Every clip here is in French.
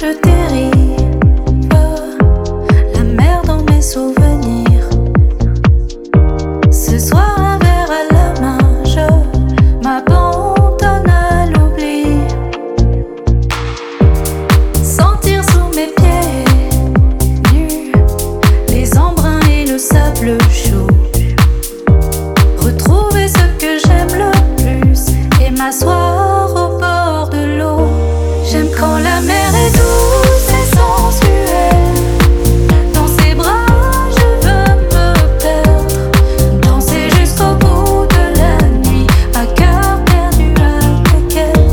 je dérive, la mer dans mes souvenirs. Ce soir, un verre à la main, je m'abandonne à l'oubli. Sentir sous mes pieds nus les embruns et le sable chaud. Retrouver ce que j'aime le plus et m'asseoir au bord de l'eau. J'aime quand la mer est douce et sensuelle. Dans ses bras, je veux me perdre. Danser jusqu'au bout de la nuit, à cœur perdu avec elle.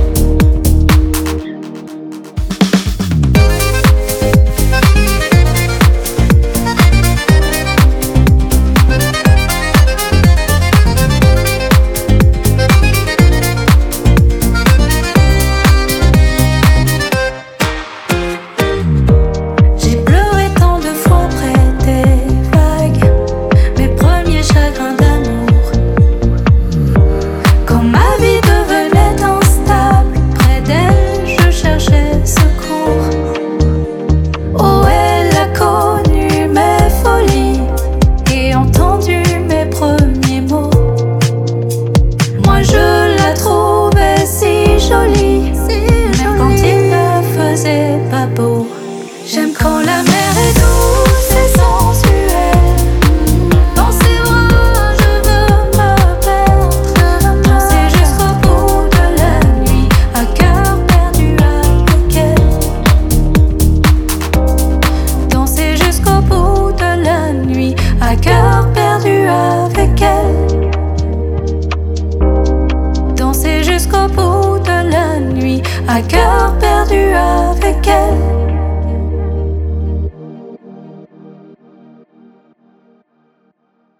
J'ai pleuré tant de fois près des vagues, mes premiers chagrins d'amour. Quand ma vie devenait instable, près d'elle je cherchais secours. Oh, elle a connu mes folies et entendu mes premiers mots. Moi je la trouvais si jolie, même quand il ne faisait pas beau. J'aime quand la mer est douce et sensuelle. Dans ses bras, je veux me perdre. Danser jusqu'au bout de la nuit, à cœur perdu avec elle. Danser jusqu'au bout de la nuit, à cœur perdu avec elle. Danser jusqu'au bout de la nuit, à cœur perdu avec elle.